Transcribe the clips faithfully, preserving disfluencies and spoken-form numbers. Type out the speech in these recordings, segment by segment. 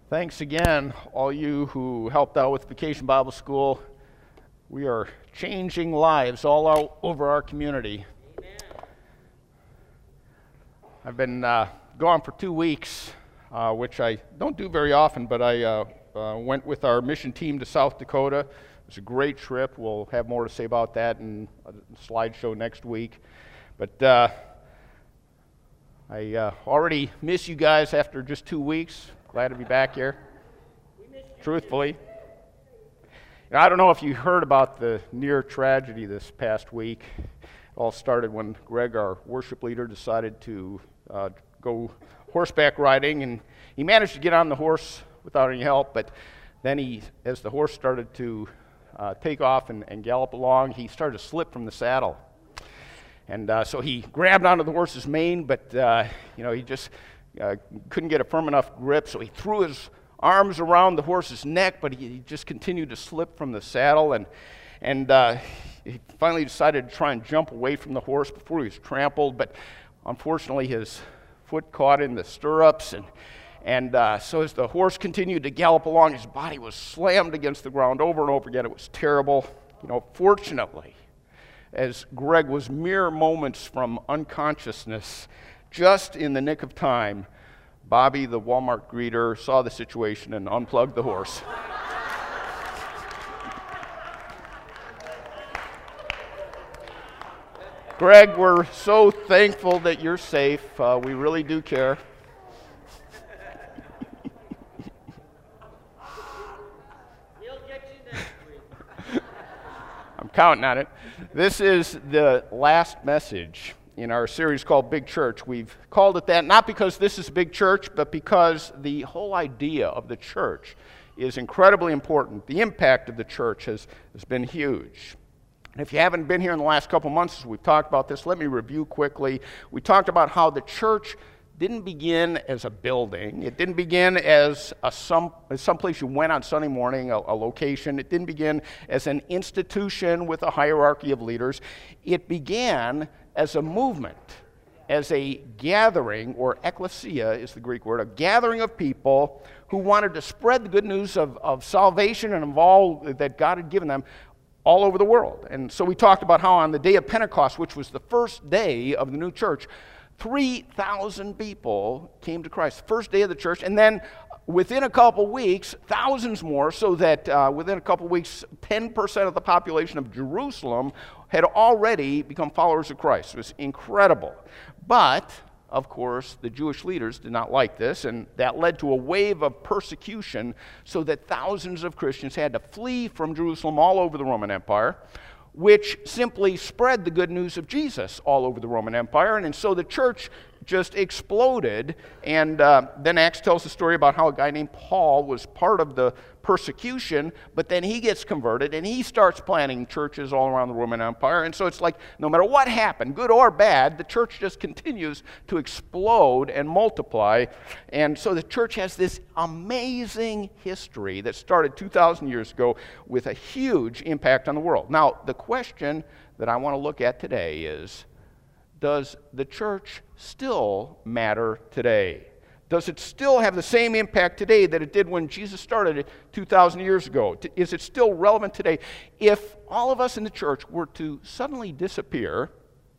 Thanks again, all you who helped out with Vacation Bible School. We are changing lives all out over our community. Amen. I've been uh, gone for two weeks, uh, which I don't do very often, but I uh, uh, went with our mission team to South Dakota. It was a great trip. We'll have more to say about that in a slideshow next week. But uh, I uh, already miss you guys after just two weeks. Glad to be back here. Truthfully. And I don't know if you heard about the near tragedy this past week. It all started when Greg, our worship leader, decided to uh, go horseback riding, and he managed to get on the horse without any help, but then he, as the horse started to uh, take off and, and gallop along, he started to slip from the saddle. And uh, so he grabbed onto the horse's mane, but uh, you know, he just uh, couldn't get a firm enough grip, so he threw his arms around the horse's neck, but he, he just continued to slip from the saddle, and and uh, he finally decided to try and jump away from the horse before he was trampled, but unfortunately his foot caught in the stirrups, and and uh, so as the horse continued to gallop along, his body was slammed against the ground over and over again. It was terrible. You know, fortunately, as Greg was mere moments from unconsciousness, just in the nick of time, Bobby, the Walmart greeter, saw the situation and unplugged the horse. Greg, we're so thankful that you're safe. Uh, we really do care. He'll get you next week. I'm counting on it. This is the last message in our series called Big Church. We've called it that not because this is a big church, but because the whole idea of the church is incredibly important. The impact of the church has, has been huge. And if you haven't been here in the last couple months as we've talked about this, let me review quickly. We talked about how the church didn't begin as a building. It didn't begin as a some someplace you went on Sunday morning, a, a location. It didn't begin as an institution with a hierarchy of leaders. It began as a movement, as a gathering, or ecclesia is the Greek word, a gathering of people who wanted to spread the good news of, of salvation and of all that God had given them all over the world. And so we talked about how on the day of Pentecost, which was the first day of the new church, three thousand people came to Christ, first day of the church, and then within a couple weeks, thousands more, so that uh, within a couple weeks, ten percent of the population of Jerusalem had already become followers of Christ. It was incredible. But, of course, the Jewish leaders did not like this, and that led to a wave of persecution, so that thousands of Christians had to flee from Jerusalem all over the Roman Empire, which simply spread the good news of Jesus all over the Roman Empire. And, and so the church just exploded. And uh, then Acts tells the story about how a guy named Paul was part of the persecution, but then he gets converted and he starts planting churches all around the Roman Empire. And so it's like no matter what happened, good or bad, the church just continues to explode and multiply. And so the church has this amazing history that started two thousand years ago with a huge impact on the world. Now, the question that I want to look at today is, does the church still matter today? Does it still have the same impact today that it did when Jesus started it two thousand years ago? Is it still relevant today? If all of us in the church were to suddenly disappear,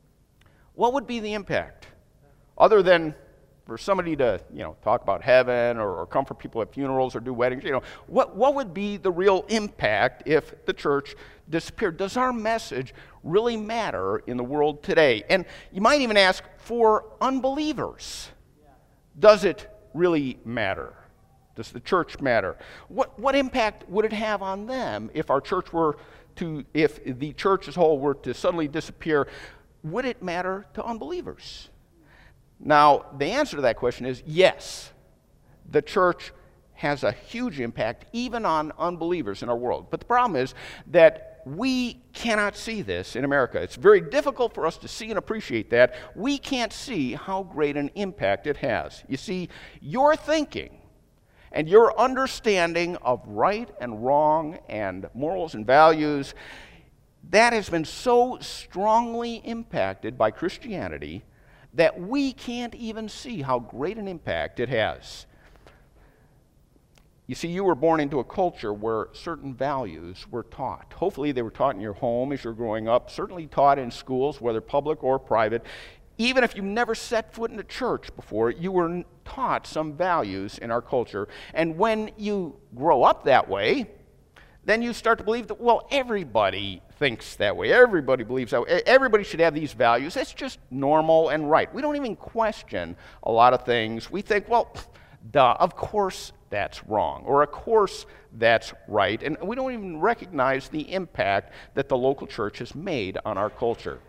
what would be the impact? Other than for somebody to, you know, talk about heaven or, or comfort people at funerals or do weddings, you know, what, what would be the real impact if the church disappeared? Does our message really matter in the world today? And you might even ask, for unbelievers, does it really matter? Does the church matter? What what impact would it have on them if our church were to, if the church as a whole were to suddenly disappear? Would it matter to unbelievers? Now, the answer to that question is yes. The church has a huge impact even on unbelievers in our world. But the problem is that we cannot see this in America. It's very difficult for us to see and appreciate that. We can't see how great an impact it has. You see, your thinking and your understanding of right and wrong and morals and values, that has been so strongly impacted by Christianity that we can't even see how great an impact it has. You see, you were born into a culture where certain values were taught. Hopefully they were taught in your home as you're growing up, certainly taught in schools, whether public or private. Even if you never set foot in a church before, you were taught some values in our culture. And when you grow up that way, then you start to believe that, well, everybody thinks that way. Everybody believes that way. Everybody should have these values. It's just normal and right. We don't even question a lot of things. We think, well, duh, of course that's wrong, or of course that's right. And we don't even recognize the impact that the local church has made on our culture.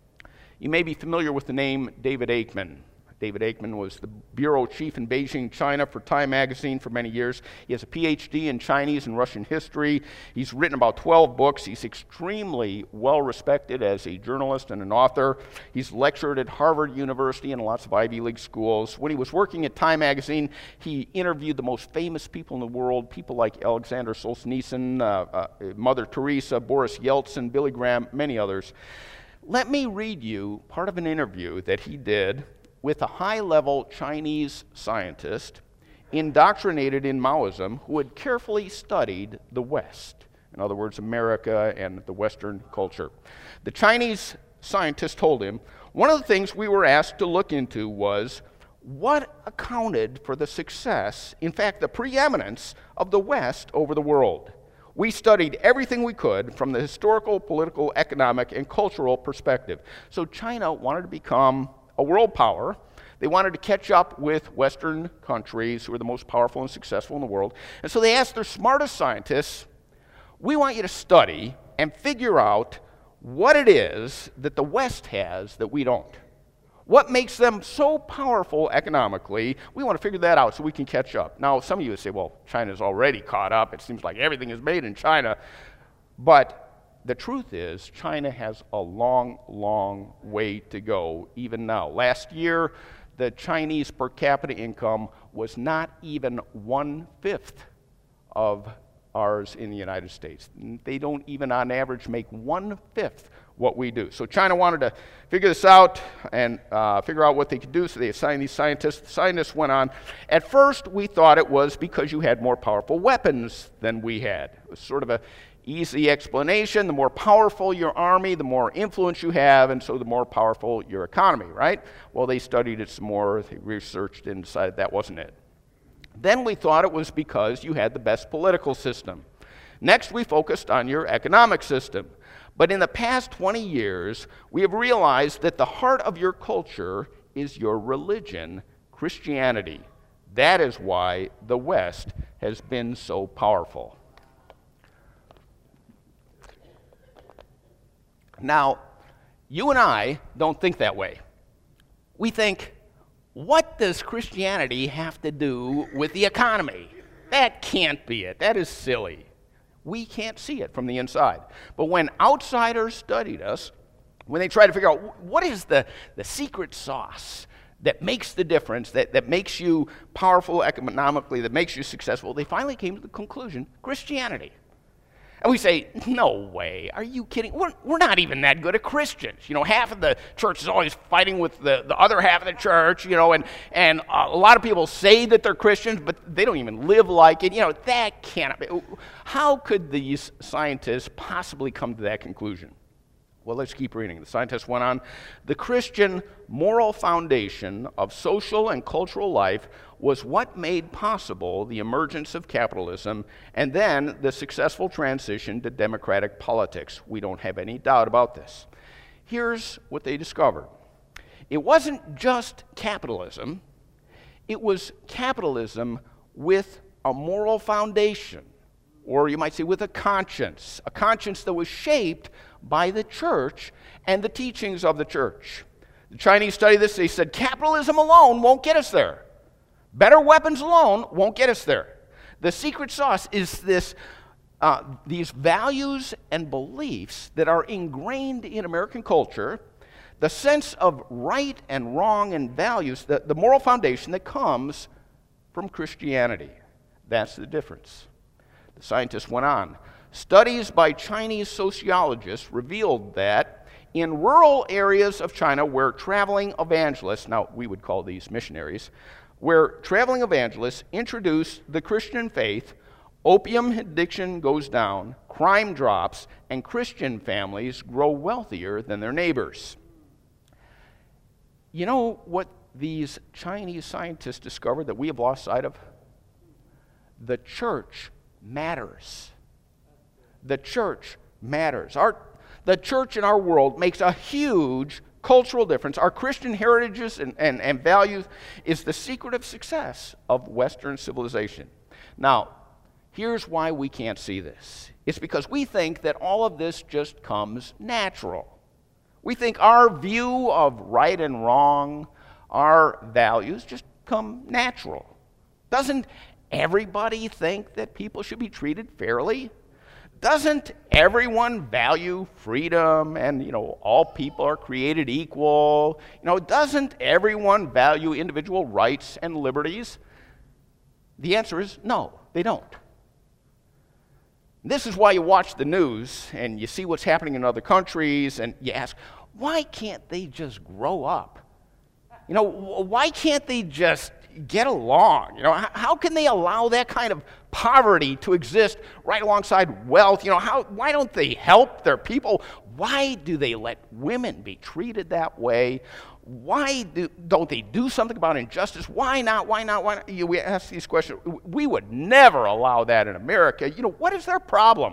You may be familiar with the name David Aikman. David Aikman was the bureau chief in Beijing, China for Time magazine for many years. He has a P H D in Chinese and Russian history. He's written about twelve books. He's extremely well respected as a journalist and an author. He's lectured at Harvard University and lots of Ivy League schools. When he was working at Time magazine, he interviewed the most famous people in the world, people like Alexander Solzhenitsyn, uh, uh, Mother Teresa, Boris Yeltsin, Billy Graham, many others. Let me read you part of an interview that he did with a high-level Chinese scientist indoctrinated in Maoism who had carefully studied the West, in other words, America and the Western culture. The Chinese scientist told him, one of the things we were asked to look into was what accounted for the success, in fact, the preeminence of the West over the world. We studied everything we could from the historical, political, economic, and cultural perspective. So China wanted to become a world power. They wanted to catch up with Western countries who were the most powerful and successful in the world. And so they asked their smartest scientists, we want you to study and figure out what it is that the West has that we don't. What makes them so powerful economically? We want to figure that out so we can catch up. Now, some of you would say, well, China's already caught up. It seems like everything is made in China. But the truth is, China has a long, long way to go, even now. Last year, the Chinese per capita income was not even one-fifth of ours in the United States. They don't even, on average, make one-fifth what we do. So China wanted to figure this out and uh, figure out what they could do, so they assigned these scientists. The scientists went on. At first, we thought it was because you had more powerful weapons than we had. It was sort of a easy explanation. The more powerful your army, the more influence you have, and so the more powerful your economy, right? Well, they studied it some more, they researched and decided that wasn't it. Then we thought it was because you had the best political system. Next, we focused on your economic system. But in the past twenty years, we have realized that the heart of your culture is your religion, Christianity. That is why the West has been so powerful. Now, you and I don't think that way. We think, what does Christianity have to do with the economy? That can't be it. That is silly. We can't see it from the inside. But when outsiders studied us, when they tried to figure out what is the, the secret sauce that makes the difference, that, that makes you powerful economically, that makes you successful, they finally came to the conclusion, Christianity. And we say, no way, are you kidding? We're, we're not even that good at Christians. You know, half of the church is always fighting with the, the other half of the church, you know, and, and a lot of people say that they're Christians, but they don't even live like it. You know, that cannot be. How could these scientists possibly come to that conclusion? Well, let's keep reading. The scientists went on. The Christian moral foundation of social and cultural life was what made possible the emergence of capitalism and then the successful transition to democratic politics. We don't have any doubt about this. Here's what they discovered. It wasn't just capitalism. It was capitalism with a moral foundation, or you might say with a conscience, a conscience that was shaped by the church and the teachings of the church. The Chinese studied this. They said capitalism alone won't get us there. Better weapons alone won't get us there. The secret sauce is this, uh, these values and beliefs that are ingrained in American culture, the sense of right and wrong and values, the, the moral foundation that comes from Christianity. That's the difference. The scientists went on. Studies by Chinese sociologists revealed that in rural areas of China where traveling evangelists, now we would call these missionaries, where traveling evangelists introduce the Christian faith, opium addiction goes down, crime drops, and Christian families grow wealthier than their neighbors. You know what these Chinese scientists discovered that we have lost sight of? The church matters. The church matters. Our, the church in our world makes a huge cultural difference. Our Christian heritages and, and, and values is the secret of success of Western civilization. Now, here's why we can't see this. It's because we think that all of this just comes natural. We think our view of right and wrong, our values, just come natural. Doesn't everybody think that people should be treated fairly? Doesn't everyone value freedom and, you know, all people are created equal? You know, doesn't everyone value individual rights and liberties? The answer is no, they don't. This is why you watch the news and you see what's happening in other countries and you ask, why can't they just grow up? You know, why can't they just get along? You know, how can they allow that kind of poverty to exist right alongside wealth? You know, how, why don't they help their people? Why do they let women be treated that way? Why do, don't they do something about injustice? Why not? Why not? Why not? You, we ask these questions. We would never allow that in America. You know, what is their problem?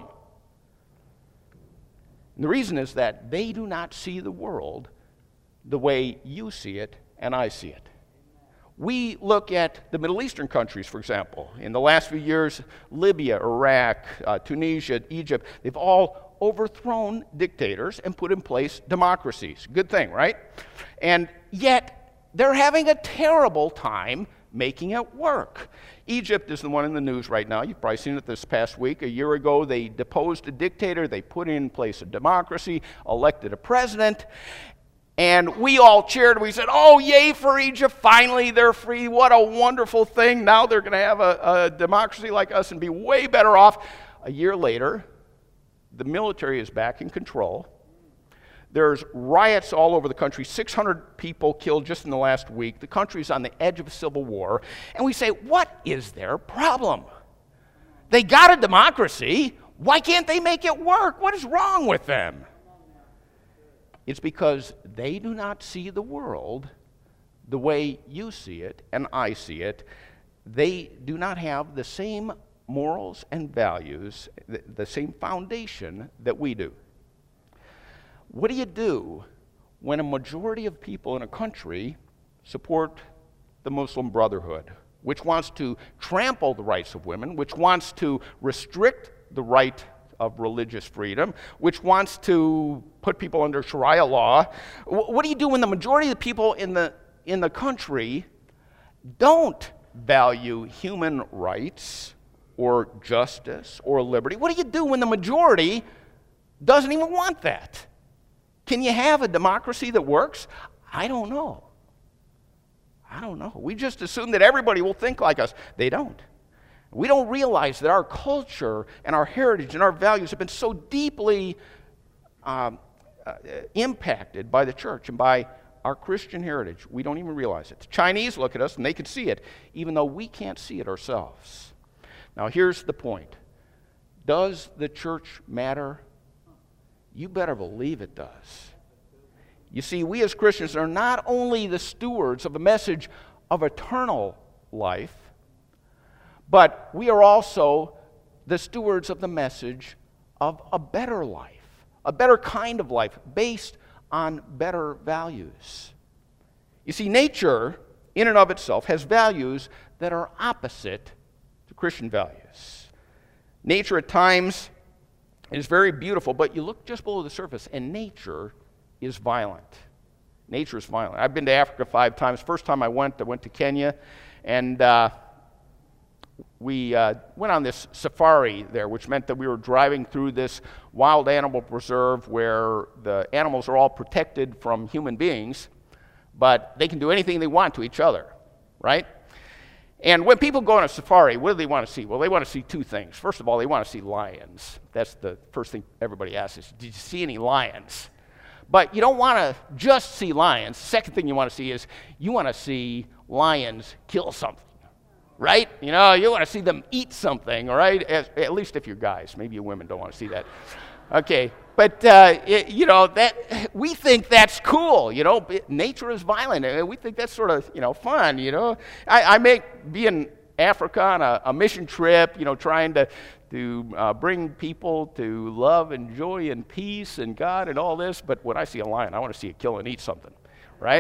And the reason is that they do not see the world the way you see it and I see it. We look at the Middle Eastern countries, for example. In the last few years, Libya, Iraq, uh, Tunisia, Egypt, they've all overthrown dictators and put in place democracies. Good thing, right? And yet, they're having a terrible time making it work. Egypt is the one in the news right now. You've probably seen it this past week. A year ago, they deposed a dictator. They put in place a democracy, elected a president. And we all cheered. We said, oh, yay for Egypt. Finally, they're free. What a wonderful thing. Now they're going to have a, a democracy like us and be way better off. A year later, the military is back in control. There's riots all over the country. six hundred people killed just in the last week. The country's on the edge of a civil war. And we say, what is their problem? They got a democracy. Why can't they make it work? What is wrong with them? It's because they do not see the world the way you see it and I see it. They do not have the same morals and values, the, the same foundation that we do. What do you do when a majority of people in a country support the Muslim Brotherhood, which wants to trample the rights of women, which wants to restrict the right of religious freedom, which wants to put people under Sharia law? What do you do when the majority of the people in the in the country don't value human rights or justice or liberty? What do you do when the majority doesn't even want that? Can you have a democracy that works? I don't know. I don't know. We just assume that everybody will think like us. They don't. We don't realize that our culture and our heritage and our values have been so deeply um, uh, impacted by the church and by our Christian heritage. We don't even realize it. The Chinese look at us and they can see it, even though we can't see it ourselves. Now, here's the point. Does the church matter? You better believe it does. You see, we as Christians are not only the stewards of a message of eternal life, but we are also the stewards of the message of a better life, a better kind of life based on better values. You see, nature in and of itself has values that are opposite to Christian values. Nature at times is very beautiful, but you look just below the surface and nature is violent. Nature is violent. I've been to Africa five times. First time I went, I went to Kenya, and uh, we uh, went on this safari there, which meant that we were driving through this wild animal preserve where the animals are all protected from human beings, but they can do anything they want to each other, right? And when people go on a safari, what do they want to see? Well, they want to see two things. First of all, they want to see lions. That's the first thing everybody asks is, did you see any lions? But you don't want to just see lions. The second thing you want to see is you want to see lions kill something, right? You know, you want to see them eat something, all right? At, at least if you're guys. Maybe you women don't want to see that. Okay, but, uh, it, you know, that we think that's cool, you know. Nature is violent, and we think that's sort of, you know, fun, you know. I, I may be in Africa on a, a mission trip, you know, trying to, to uh, bring people to love and joy and peace and God and all this, but when I see a lion, I want to see it kill and eat something, right?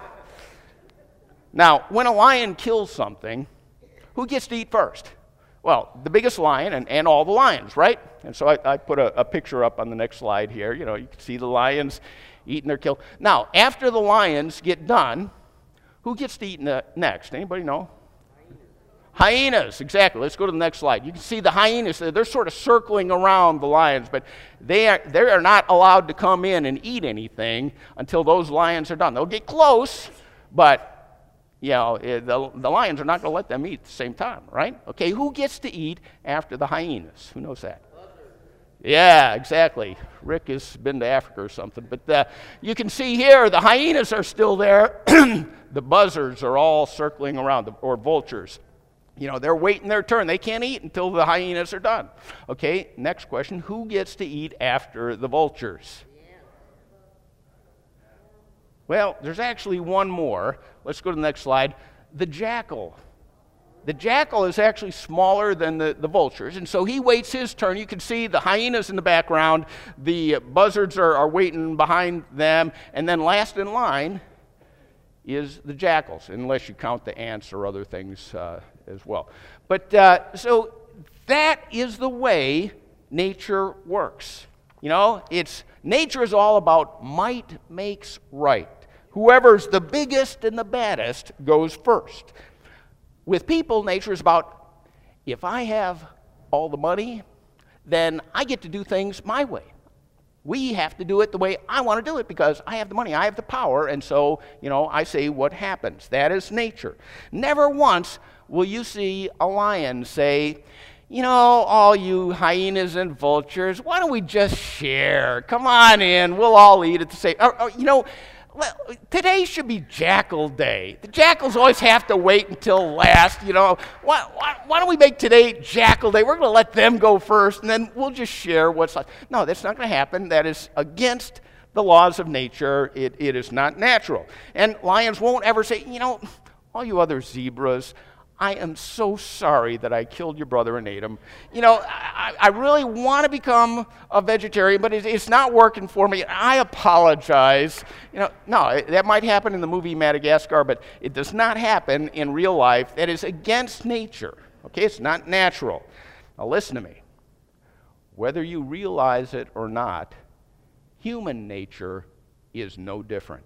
Now, when a lion kills something, who gets to eat first? Well, the biggest lion and, and all the lions, right? And so I, I put a, a picture up on the next slide here. You know, you can see the lions eating their kill. Now, after the lions get done, who gets to eat ne- next? Anybody know? Hyenas. Hyenas, exactly. Let's go to the next slide. You can see the hyenas. They're sort of circling around the lions, but they are, they are not allowed to come in and eat anything until those lions are done. They'll get close, but you know, the, the lions are not going to let them eat at the same time, right? Okay, who gets to eat after the hyenas? Who knows that? Yeah, exactly. Rick has been to Africa or something. But uh, you can see here the hyenas are still there. The buzzards are all circling around, or vultures. You know, they're waiting their turn. They can't eat until the hyenas are done. Okay, next question. Who gets to eat after the vultures? Well, there's actually one more. Let's go to the next slide. The jackal. The jackal is actually smaller than the, the vultures, and so he waits his turn. You can see the hyenas in the background. The buzzards are, are waiting behind them, and then last in line is the jackals, unless you count the ants or other things uh, as well. But uh, so that is the way nature works. You know, it's nature is all about might makes right. Whoever's the biggest and the baddest goes first. With people, nature is about, if I have all the money, then I get to do things my way. We have to do it the way I want to do it because I have the money, I have the power, and so, you know, I say what happens. That is nature. Never once will you see a lion say, you know, all you hyenas and vultures, why don't we just share? Come on in, we'll all eat at the same, or, or, you know, well, today should be jackal day. The jackals always have to wait until last, you know. Why, why, why don't we make today jackal day? We're going to let them go first, and then we'll just share what's left. No, that's not going to happen. That is against the laws of nature. It, it is not natural. And lions won't ever say, you know, all you other zebras, I am so sorry that I killed your brother and ate him. You know, I, I really want to become a vegetarian, but it, it's not working for me. I apologize. You know, no, it, that might happen in the movie Madagascar, but it does not happen in real life. That is against nature. Okay, it's not natural. Now listen to me. Whether you realize it or not, human nature is no different.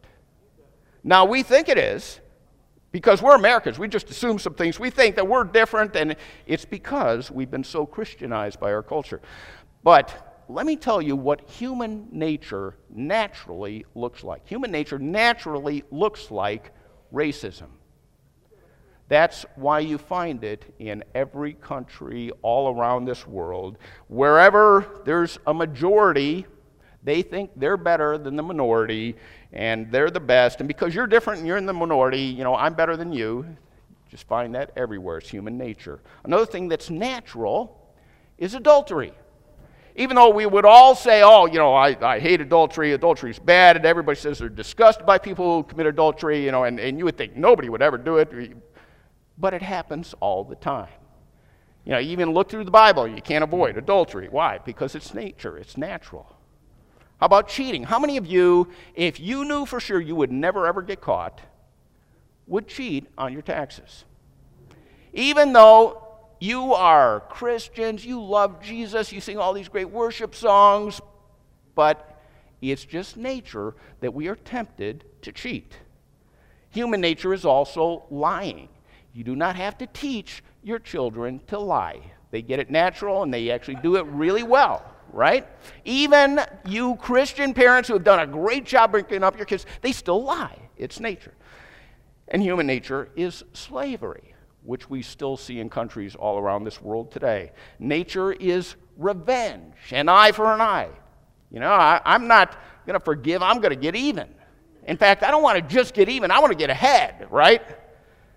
Now we think it is. Because we're Americans, we just assume some things. We think that we're different, and it's because we've been so Christianized by our culture. But let me tell you what human nature naturally looks like. Human nature naturally looks like racism. That's why you find it in every country all around this world. Wherever there's a majority, they think they're better than the minority, and they're the best. And because you're different and you're in the minority, you know, I'm better than you. Just find that everywhere. It's human nature. Another thing that's natural is adultery. Even though we would all say, oh, you know, I, I hate adultery, adultery's bad, and everybody says they're disgusted by people who commit adultery, you know, and, and you would think nobody would ever do it. But it happens all the time. You know, you even look through the Bible, you can't avoid adultery. Why? Because it's nature, it's natural. How about cheating? How many of you, if you knew for sure you would never ever get caught, would cheat on your taxes? Even though you are Christians, you love Jesus, you sing all these great worship songs, but it's just nature that we are tempted to cheat. Human nature is also lying. You do not have to teach your children to lie. They get it natural and they actually do it really well. Right? Even you Christian parents who have done a great job bringing up your kids, they still lie. It's nature. And human nature is slavery, which we still see in countries all around this world today. Nature is revenge, an eye for an eye. You know, I, I'm not going to forgive, I'm going to get even. In fact, I don't want to just get even, I want to get ahead, right?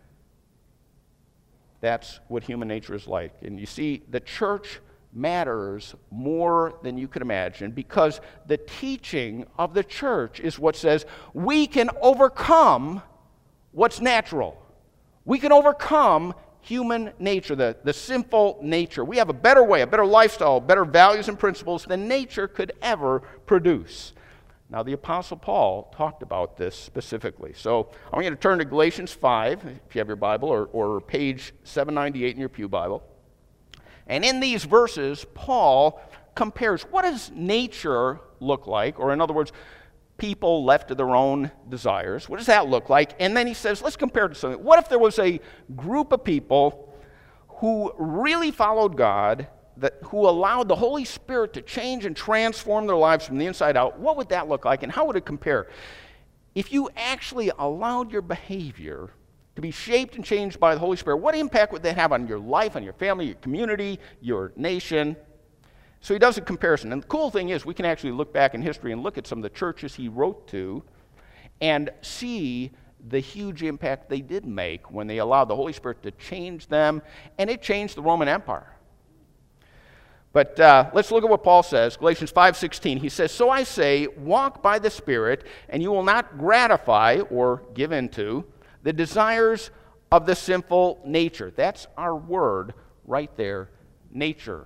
That's what human nature is like. And you see, the church matters more than you could imagine because the teaching of the church is what says we can overcome what's natural. We can overcome human nature, the, the sinful nature. We have a better way, a better lifestyle, better values and principles than nature could ever produce. Now, the Apostle Paul talked about this specifically. So I'm going to turn to Galatians five, if you have your Bible, or, or page seven ninety-eight in your pew Bible. And in these verses, Paul compares what does nature look like, or in other words, people left to their own desires. What does that look like? And then he says, let's compare it to something. What if there was a group of people who really followed God, that, who allowed the Holy Spirit to change and transform their lives from the inside out? What would that look like, and how would it compare? If you actually allowed your behavior to be shaped and changed by the Holy Spirit, what impact would that have on your life, on your family, your community, your nation? So he does a comparison. And the cool thing is we can actually look back in history and look at some of the churches he wrote to and see the huge impact they did make when they allowed the Holy Spirit to change them, and it changed the Roman Empire. But uh, let's look at what Paul says. Galatians five sixteen, he says, "So I say, walk by the Spirit, and you will not gratify or give in to the desires of the sinful nature." That's our word right there, nature.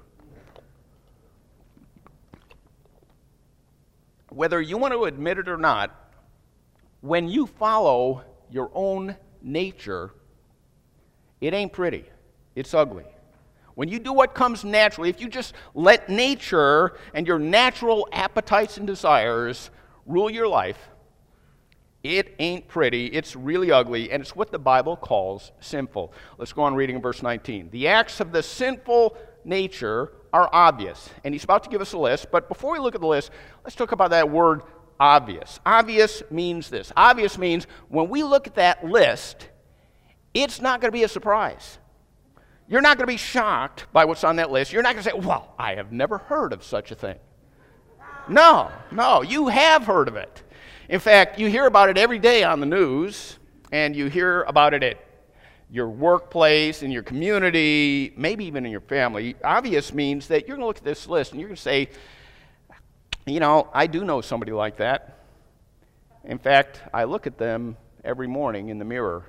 Whether you want to admit it or not, when you follow your own nature, it ain't pretty. It's ugly. When you do what comes naturally, if you just let nature and your natural appetites and desires rule your life, it ain't pretty. It's really ugly, and it's what the Bible calls sinful. Let's go on reading in verse nineteen. The acts of the sinful nature are obvious. And he's about to give us a list, but before we look at the list, let's talk about that word obvious. Obvious means this. Obvious means when we look at that list, it's not going to be a surprise. You're not going to be shocked by what's on that list. You're not going to say, well, I have never heard of such a thing. No, no, you have heard of it. In fact, you hear about it every day on the news, and you hear about it at your workplace, in your community, maybe even in your family. Obvious means that you're going to look at this list and you're going to say, you know, I do know somebody like that. In fact, I look at them every morning in the mirror.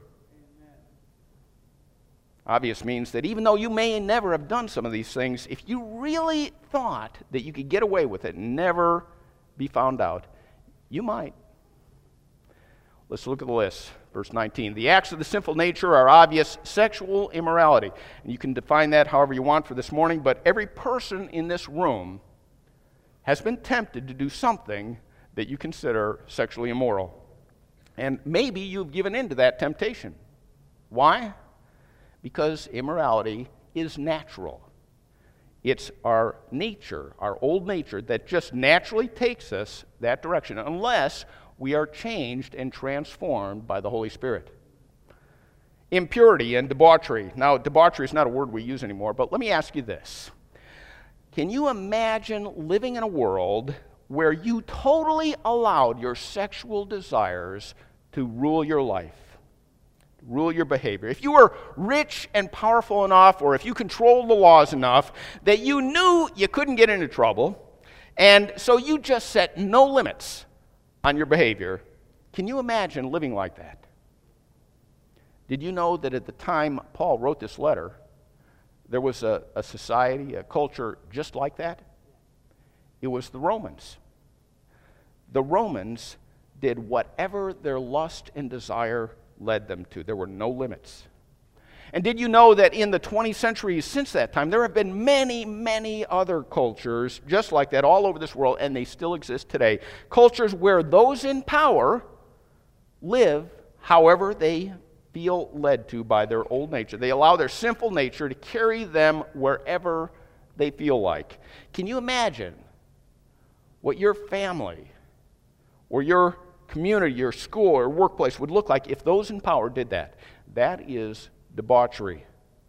Obvious means that even though you may never have done some of these things, if you really thought that you could get away with it and never be found out, you might. Let's look at the list. Verse nineteen. The acts of the sinful nature are obvious: sexual immorality. And you can define that however you want for this morning, but every person in this room has been tempted to do something that you consider sexually immoral. And maybe you've given in to that temptation. Why? Because immorality is natural. It's our nature, our old nature, that just naturally takes us that direction, unless we are changed and transformed by the Holy Spirit. Impurity and debauchery. Now, debauchery is not a word we use anymore, but let me ask you this. Can you imagine living in a world where you totally allowed your sexual desires to rule your life, rule your behavior? If you were rich and powerful enough, or if you controlled the laws enough that you knew you couldn't get into trouble, and so you just set no limits on your behavior, can you imagine living like that? Did you know that at the time Paul wrote this letter, there was a, a society, a culture just like that? It was the Romans. The Romans did whatever their lust and desire led them to. There were no limits. And did you know that in the twenty centuries since that time, there have been many, many other cultures just like that all over this world, and they still exist today. Cultures where those in power live however they feel led to by their old nature. They allow their sinful nature to carry them wherever they feel like. Can you imagine what your family or your community, your school or workplace would look like if those in power did that? That is debauchery.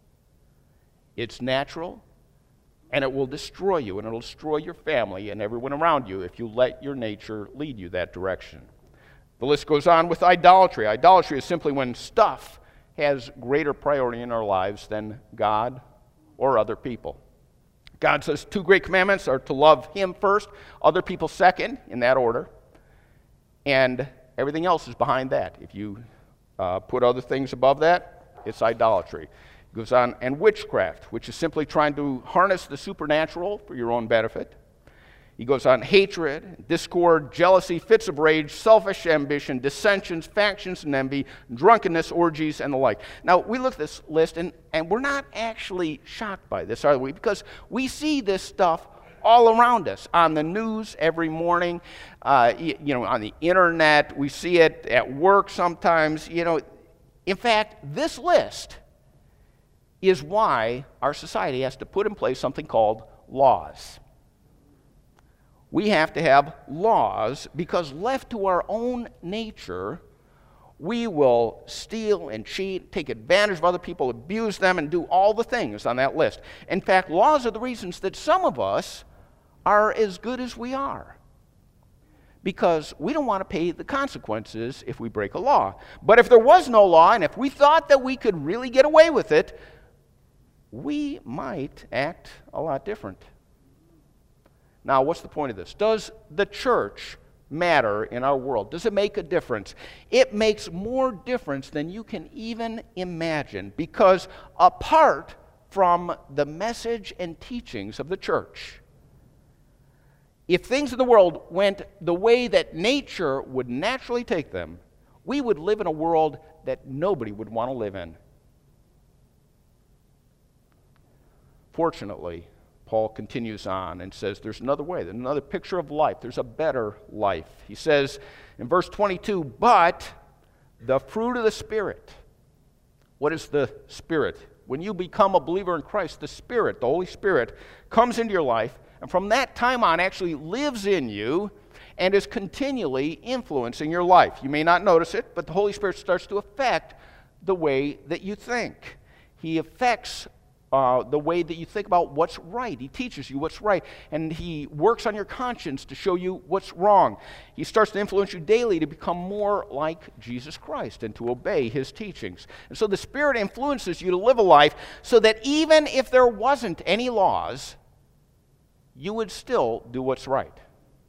It's natural, and it will destroy you, and it will destroy your family and everyone around you if you let your nature lead you that direction. The list goes on with idolatry. Idolatry is simply when stuff has greater priority in our lives than God or other people. God says two great commandments are to love Him first, other people second, in that order, and everything else is behind that. If you uh, put other things above that, it's idolatry. It goes on, and witchcraft, which is simply trying to harness the supernatural for your own benefit. He goes on, hatred, discord, jealousy, fits of rage, selfish ambition, dissensions, factions and envy, drunkenness, orgies, and the like. Now, we look at this list, and, and we're not actually shocked by this, are we? Because we see this stuff all around us, on the news every morning, uh, you, you know, on the internet. We see it at work sometimes. You know, in fact, this list is why our society has to put in place something called laws. We have to have laws because left to our own nature, we will steal and cheat, take advantage of other people, abuse them, and do all the things on that list. In fact, laws are the reasons that some of us are as good as we are, because we don't want to pay the consequences if we break a law. But if there was no law, and if we thought that we could really get away with it, we might act a lot different. Now, what's the point of this? Does the church matter in our world? Does it make a difference? It makes more difference than you can even imagine, because apart from the message and teachings of the church, if things in the world went the way that nature would naturally take them, we would live in a world that nobody would want to live in. Fortunately, Paul continues on and says there's another way, there's another picture of life, there's a better life. He says in verse twenty-two, but the fruit of the Spirit. What is the Spirit? When you become a believer in Christ, the Spirit, the Holy Spirit, comes into your life, and from that time on actually lives in you and is continually influencing your life. You may not notice it, but the Holy Spirit starts to affect the way that you think. He affects Uh, the way that you think about what's right. He teaches you what's right, and He works on your conscience to show you what's wrong. He starts to influence you daily to become more like Jesus Christ and to obey His teachings. And so the Spirit influences you to live a life so that even if there wasn't any laws, you would still do what's right.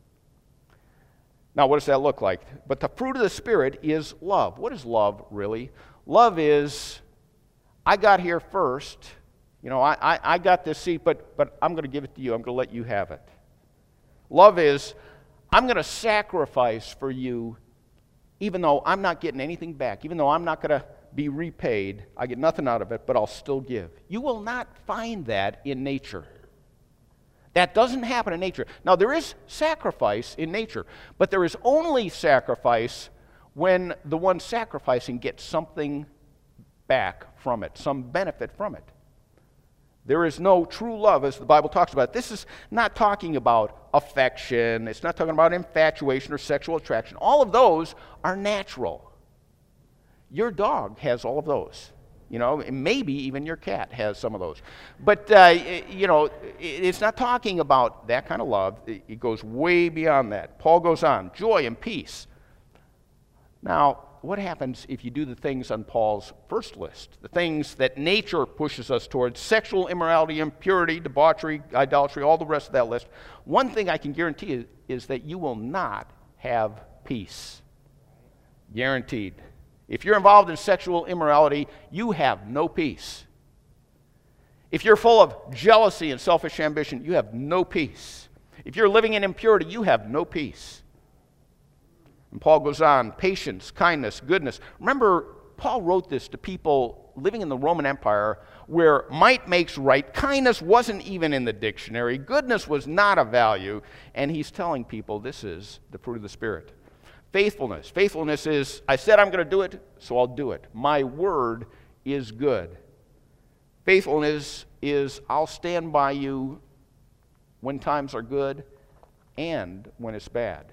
Now, what does that look like? But the fruit of the Spirit is love. What is love, really? Love is, I got here first. You know, I, I, I got this seat, but, but I'm going to give it to you. I'm going to let you have it. Love is, I'm going to sacrifice for you even though I'm not getting anything back, even though I'm not going to be repaid. I get nothing out of it, but I'll still give. You will not find that in nature. That doesn't happen in nature. Now, there is sacrifice in nature, but there is only sacrifice when the one sacrificing gets something back from it, some benefit from it. There is no true love, as the Bible talks about. This is not talking about affection. It's not talking about infatuation or sexual attraction. All of those are natural. Your dog has all of those. You know, and maybe even your cat has some of those. But, uh, you know, it's not talking about that kind of love. It goes way beyond that. Paul goes on, joy and peace. Now, what happens if you do the things on Paul's first list? The things that nature pushes us towards, sexual immorality, impurity, debauchery, idolatry, all the rest of that list. One thing I can guarantee you is that you will not have peace. Guaranteed. If you're involved in sexual immorality, you have no peace. If you're full of jealousy and selfish ambition, you have no peace. If you're living in impurity, you have no peace. And Paul goes on, patience, kindness, goodness. Remember, Paul wrote this to people living in the Roman Empire where might makes right. Kindness wasn't even in the dictionary. Goodness was not a value. And he's telling people this is the fruit of the Spirit. Faithfulness. Faithfulness is, I said I'm going to do it, so I'll do it. My word is good. Faithfulness is, I'll stand by you when times are good and when it's bad.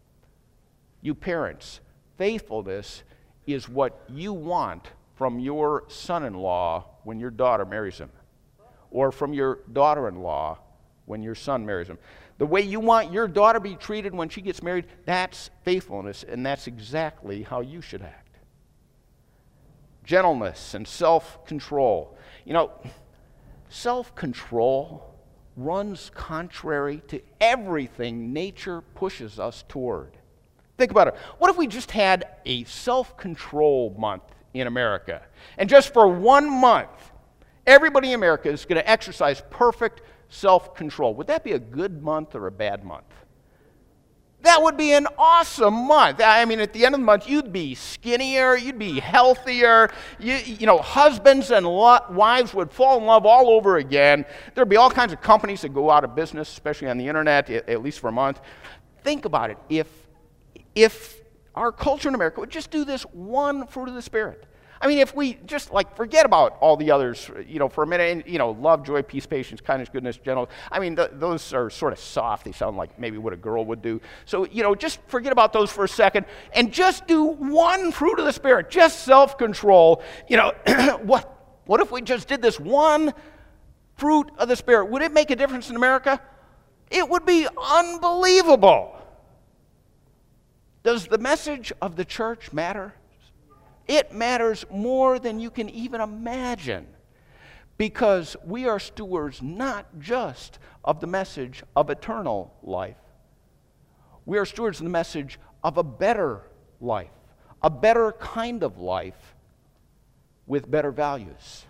You parents, faithfulness is what you want from your son-in-law when your daughter marries him, or from your daughter-in-law when your son marries him. The way you want your daughter to be treated when she gets married, that's faithfulness, and that's exactly how you should act. gentleness, and self-control. You know, self-control runs contrary to everything nature pushes us toward. Think about it. What if we just had a self-control month in America? And just for one month, everybody in America is going to exercise perfect self-control. Would that be a good month or a bad month? That would be an awesome month. I mean, at the end of the month, you'd be skinnier, you'd be healthier, you, you know, husbands and lo- wives would fall in love all over again. There'd be all kinds of companies that go out of business, especially on the internet, at, at least for a month. Think about it. If, if our culture in America would just do this one fruit of the Spirit. I mean, if we just, like, forget about all the others, you know, for a minute, and, you know, love, joy, peace, patience, kindness, goodness, gentleness. I mean, th- those are sort of soft. They sound like maybe what a girl would do. So, you know, just forget about those for a second and just do one fruit of the Spirit, just self-control. You know, what, what if we just did this one fruit of the Spirit? Would it make a difference in America? It would be unbelievable. Does the message of the church matter? It matters more than you can even imagine, because we are stewards not just of the message of eternal life. We are stewards of the message of a better life, a better kind of life with better values.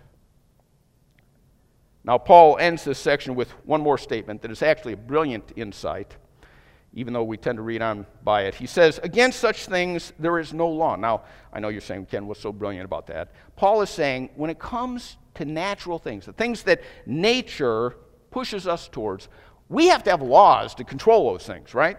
Now, Paul ends this section with one more statement that is actually a brilliant insight, even though we tend to read on by it. He says, against such things there is no law. Now, I know you're saying, Ken, what's so brilliant about that? Paul is saying, when it comes to natural things, the things that nature pushes us towards, we have to have laws to control those things, right?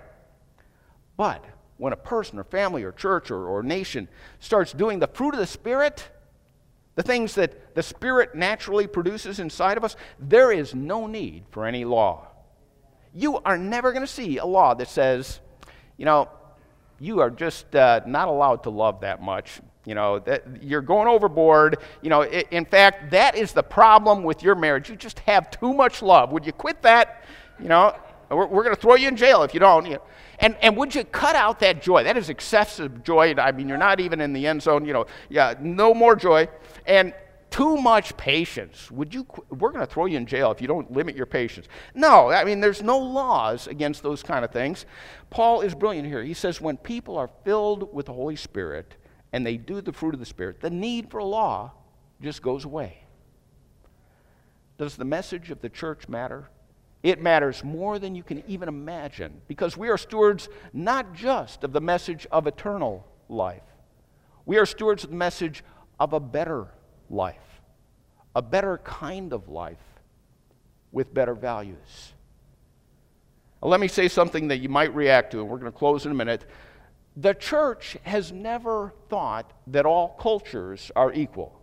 But when a person or family or church or, or nation starts doing the fruit of the Spirit, the things that the Spirit naturally produces inside of us, there is no need for any law. You are never going to see a law that says, you know, you are just uh, not allowed to love that much. You know, that you're going overboard. You know, it, in fact, that is the problem with your marriage. You just have too much love. Would you quit that? You know, we're, we're going to throw you in jail if you don't. You know? And and would you cut out that joy? That is excessive joy. I mean, you're not even in the end zone. You know, yeah, no more joy. And too much patience. Would you? We're going to throw you in jail if you don't limit your patience. No, I mean, there's no laws against those kind of things. Paul is brilliant here. He says when people are filled with the Holy Spirit and they do the fruit of the Spirit, the need for law just goes away. Does the message of the church matter? It matters more than you can even imagine, because we are stewards not just of the message of eternal life. We are stewards of the message of a better life, a better kind of life with better values. Now, let me say something that you might react to, and we're going to close in a minute. The church has never thought that all cultures are equal.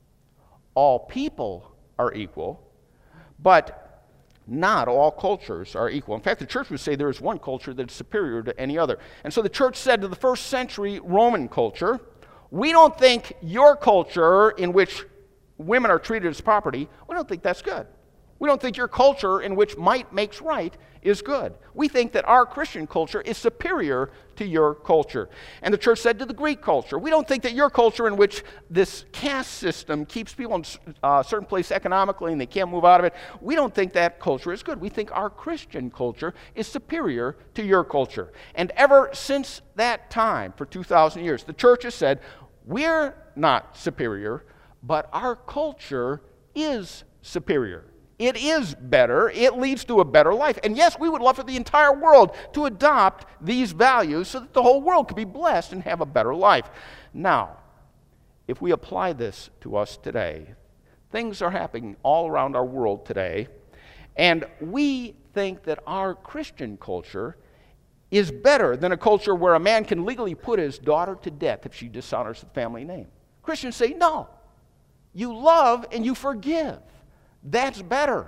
All people are equal, but not all cultures are equal. In fact, the church would say there is one culture that's superior to any other. And so the church said to the first century Roman culture, we don't think your culture in which women are treated as property, we don't think that's good. We don't think your culture in which might makes right is good. We think that our Christian culture is superior to your culture. And the church said to the Greek culture, we don't think that your culture in which this caste system keeps people in a uh, certain place economically and they can't move out of it, we don't think that culture is good. We think our Christian culture is superior to your culture. And ever since that time, for two thousand years, the church has said, we're not superior, but our culture is superior. It is better. It leads to a better life. And yes, we would love for the entire world to adopt these values so that the whole world could be blessed and have a better life. Now, if we apply this to us today, things are happening all around our world today, and we think that our Christian culture is better than a culture where a man can legally put his daughter to death if she dishonors the family name. Christians say, no, you love and you forgive. That's better.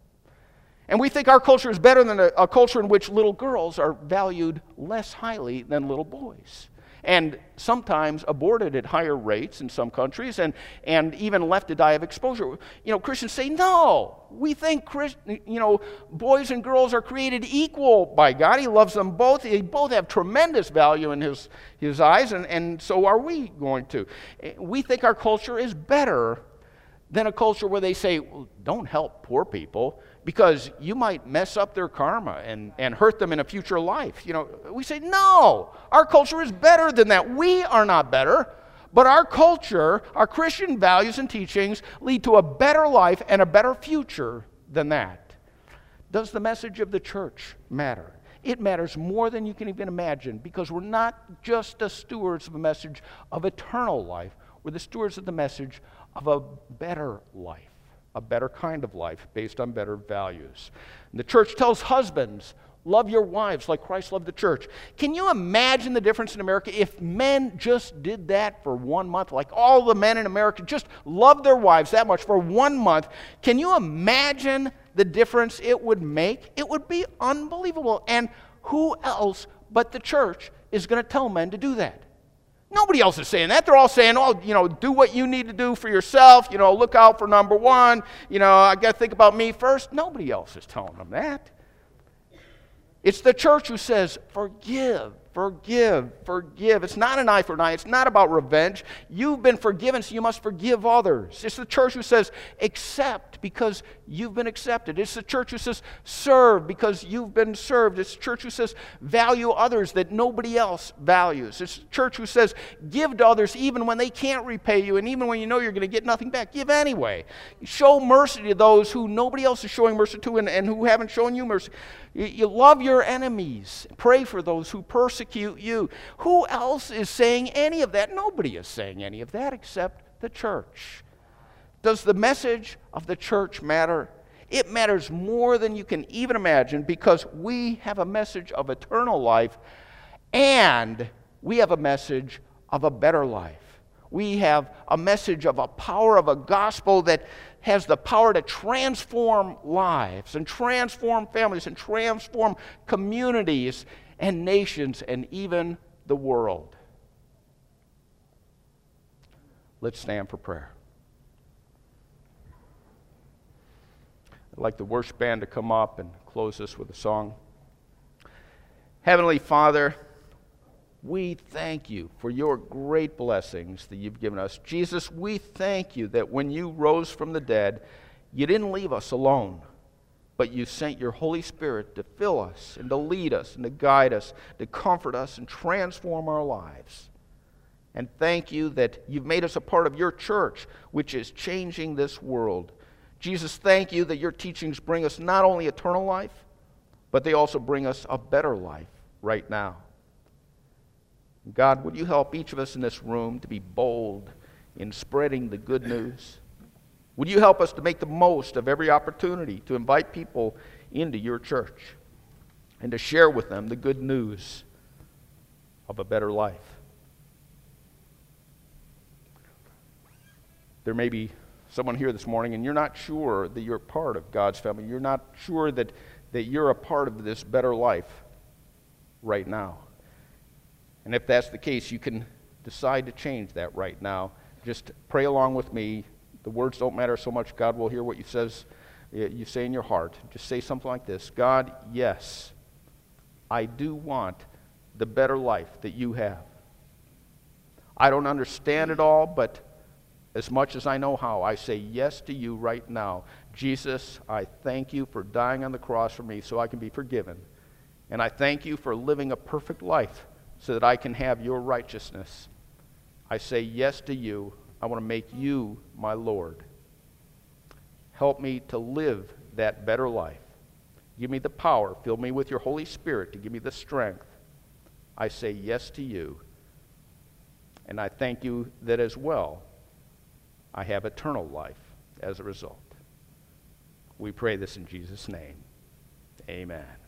And we think our culture is better than a, a culture in which little girls are valued less highly than little boys. and sometimes aborted at higher rates in some countries, and, and even left to die of exposure. You know, Christians say, no, we think Christ, you know, boys and girls are created equal by God. He loves them both. They both have tremendous value in his, his eyes, and, and so are we going to. We think our culture is better than a culture where they say, well, don't help poor people because you might mess up their karma and, and hurt them in a future life. You know, we say, no, our culture is better than that. We are not better, but our culture, our Christian values and teachings lead to a better life and a better future than that. Does the message of the church matter? It matters more than you can even imagine, because we're not just the stewards of a message of eternal life. We're the stewards of the message of a better life, a better kind of life based on better values. And the church tells husbands, love your wives like Christ loved the church. Can you imagine the difference in America if men just did that for one month? Like all the men in America just loved their wives that much for one month. Can you imagine the difference it would make? It would be unbelievable. And who else but the church is going to tell men to do that? Nobody else is saying that. They're all saying, oh, you know, do what you need to do for yourself. You know, look out for number one. You know, I got to think about me first. Nobody else is telling them that. It's the church who says, forgive, forgive, forgive. It's not an eye for an eye. It's not about revenge. You've been forgiven, so you must forgive others. It's the church who says, accept because you've been accepted. It's the church who says, serve because you've been served. It's the church who says, value others that nobody else values. It's the church who says, give to others even when they can't repay you, and even when you know you're going to get nothing back. Give anyway. Show mercy to those who nobody else is showing mercy to and, and who haven't shown you mercy. You, you love your enemies. Pray for those who persecute you. Who else is saying any of that? Nobody is saying any of that except the church. Does the message of the church matter? It matters more than you can even imagine, because we have a message of eternal life and we have a message of a better life. We have a message of a power of a gospel that has the power to transform lives and transform families and transform communities and nations and even the world. Let's stand for prayer. I'd like the worship band to come up and close us with a song. Heavenly Father, we thank you for your great blessings that you've given us. Jesus, we thank you that when you rose from the dead, you didn't leave us alone, but you sent your Holy Spirit to fill us and to lead us and to guide us, to comfort us and transform our lives. And thank you that you've made us a part of your church, which is changing this world. Jesus, thank you that your teachings bring us not only eternal life, but they also bring us a better life right now. God, would you help each of us in this room to be bold in spreading the good news? Would you help us to make the most of every opportunity to invite people into your church and to share with them the good news of a better life? There may be someone here this morning and you're not sure that you're part of God's family. You're not sure that, that you're a part of this better life right now. And if that's the case, you can decide to change that right now. Just pray along with me. The words don't matter so much. God will hear what you says, you say in your heart. Just say something like this: God, yes, I do want the better life that you have. I don't understand it all, but as much as I know how, I say yes to you right now. Jesus, I thank you for dying on the cross for me so I can be forgiven. And I thank you for living a perfect life so that I can have your righteousness. I say yes to you. I want to make you my Lord. Help me to live that better life. Give me the power. Fill me with your Holy Spirit to give me the strength. I say yes to you. And I thank you that as well I have eternal life as a result. We pray this in Jesus' name. Amen.